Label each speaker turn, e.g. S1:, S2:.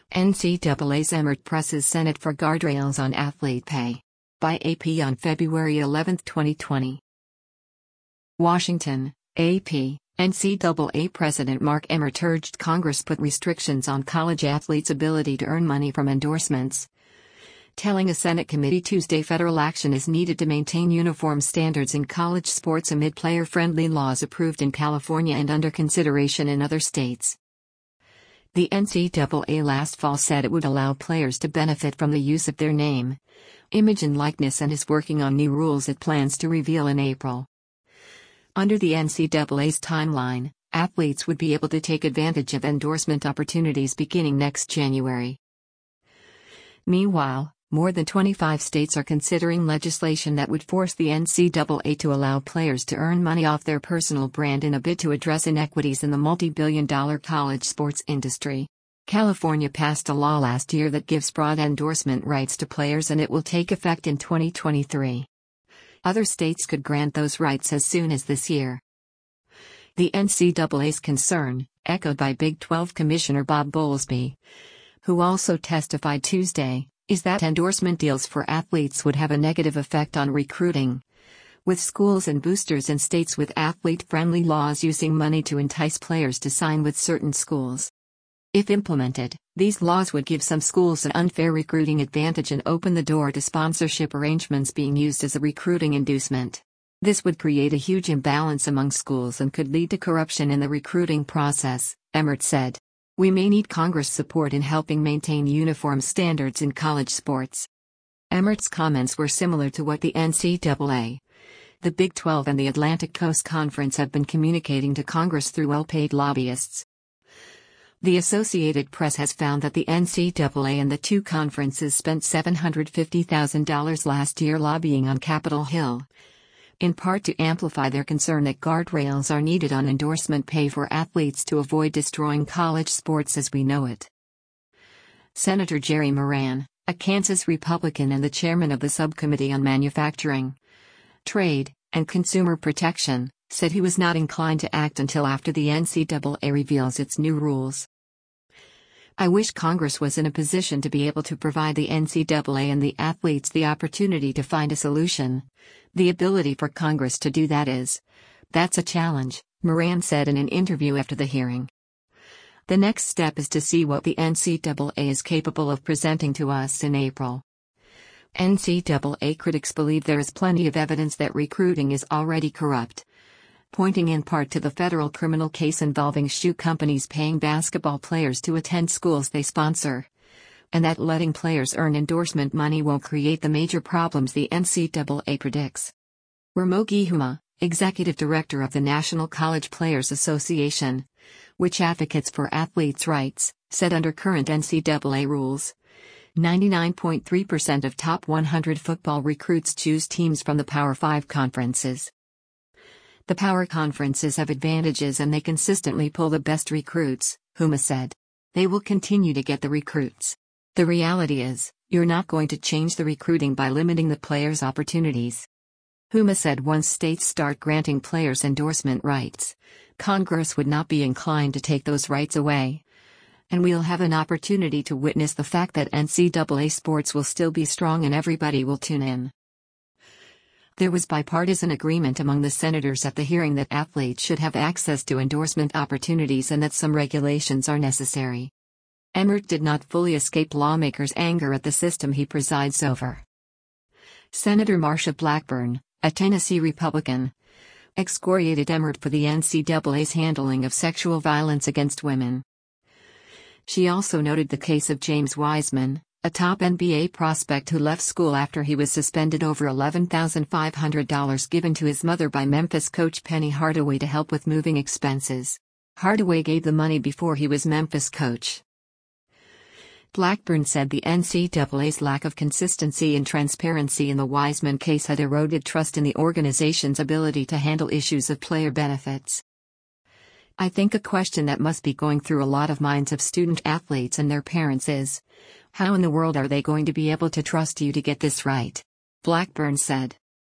S1: NCAA's Emmert presses Senate for guardrails on athlete pay. By AP on February 11, 2020. Washington, AP. NCAA President Mark Emmert urged Congress put restrictions on college athletes' ability to earn money from endorsements, telling a Senate committee Tuesday federal action is needed to maintain uniform standards in college sports amid player-friendly laws approved in California and under consideration in other states. The NCAA last fall said it would allow players to benefit from the use of their name, image and likeness and is working on new rules it plans to reveal in April. Under the NCAA's timeline, athletes would be able to take advantage of endorsement opportunities beginning next January. Meanwhile, more than 25 states are considering legislation that would force the NCAA to allow players to earn money off their personal brand in a bid to address inequities in the multi-billion-dollar college sports industry. California passed a law last year that gives broad endorsement rights to players and it will take effect in 2023. Other states could grant those rights as soon as this year. The NCAA's concern, echoed by Big 12 Commissioner Bob Bowlesby, who also testified Tuesday, is that endorsement deals for athletes would have a negative effect on recruiting, with schools and boosters in states with athlete-friendly laws using money to entice players to sign with certain schools. If implemented, these laws would give some schools an unfair recruiting advantage and open the door to sponsorship arrangements being used as a recruiting inducement. This would create a huge imbalance among schools and could lead to corruption in the recruiting process, Emmert said. We may need Congress support in helping maintain uniform standards in college sports. Emmert's comments were similar to what the NCAA, the Big 12 and the Atlantic Coast Conference have been communicating to Congress through well-paid lobbyists. The Associated Press has found that the NCAA and the two conferences spent $750,000 last year lobbying on Capitol Hill, in part to amplify their concern that guardrails are needed on endorsement pay for athletes to avoid destroying college sports as we know it. Senator Jerry Moran, a Kansas Republican and the chairman of the Subcommittee on Manufacturing, Trade, and Consumer Protection, said he was not inclined to act until after the NCAA reveals its new rules. I wish Congress was in a position to be able to provide the NCAA and the athletes the opportunity to find a solution. The ability for Congress to do that's a challenge, Moran said in an interview after the hearing. The next step is to see what the NCAA is capable of presenting to us in April. NCAA critics believe there is plenty of evidence that recruiting is already corrupt, pointing in part to the federal criminal case involving shoe companies paying basketball players to attend schools they sponsor, and that letting players earn endorsement money won't create the major problems the NCAA predicts. Ramogi Huma, executive director of the National College Players Association, which advocates for athletes' rights, said under current NCAA rules, 99.3% of top 100 football recruits choose teams from the Power 5 conferences. The power conferences have advantages and they consistently pull the best recruits, Huma said. They will continue to get the recruits. The reality is, you're not going to change the recruiting by limiting the players' opportunities. Huma said once states start granting players endorsement rights, Congress would not be inclined to take those rights away. And we'll have an opportunity to witness the fact that NCAA sports will still be strong and everybody will tune in. There was bipartisan agreement among the senators at the hearing that athletes should have access to endorsement opportunities and that some regulations are necessary. Emmert did not fully escape lawmakers' anger at the system he presides over. Senator Marsha Blackburn, a Tennessee Republican, excoriated Emmert for the NCAA's handling of sexual violence against women. She also noted the case of James Wiseman, a top NBA prospect who left school after he was suspended over $11,500 given to his mother by Memphis coach Penny Hardaway to help with moving expenses. Hardaway gave the money before he was Memphis coach. Blackburn said the NCAA's lack of consistency and transparency in the Wiseman case had eroded trust in the organization's ability to handle issues of player benefits. I think a question that must be going through a lot of minds of student athletes and their parents is, how in the world are they going to be able to trust you to get this right? Blackburn said.